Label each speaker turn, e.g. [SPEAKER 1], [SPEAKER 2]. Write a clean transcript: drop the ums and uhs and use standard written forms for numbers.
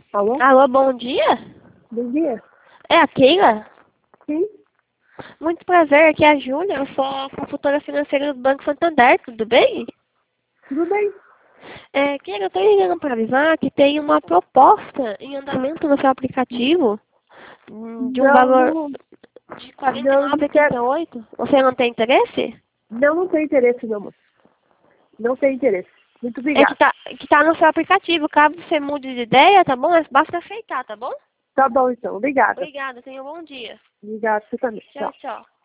[SPEAKER 1] Alô?
[SPEAKER 2] Alô, bom dia?
[SPEAKER 1] Bom dia.
[SPEAKER 2] É a Keila?
[SPEAKER 1] Sim,
[SPEAKER 2] Muito prazer, aqui é a Júlia, eu sou a consultora financeira do Banco Santander, tudo bem?
[SPEAKER 1] tudo bem.
[SPEAKER 2] Keila, eu tô ligando para avisar que tem uma proposta em andamento no seu aplicativo de um
[SPEAKER 1] Não,
[SPEAKER 2] valor
[SPEAKER 1] não,
[SPEAKER 2] de R$
[SPEAKER 1] não quero.
[SPEAKER 2] 49,88. Você não tem interesse?
[SPEAKER 1] Não, não tem interesse, não, moço. Não tem interesse. Muito
[SPEAKER 2] É
[SPEAKER 1] obrigada.
[SPEAKER 2] que tá no seu aplicativo, caso você mude de ideia, tá bom? Basta aceitar, tá bom?
[SPEAKER 1] Tá bom, então. Obrigada.
[SPEAKER 2] Obrigada, tenha um bom dia.
[SPEAKER 1] Obrigada, você também.
[SPEAKER 2] Tchau,
[SPEAKER 1] Tchau.
[SPEAKER 2] tchau.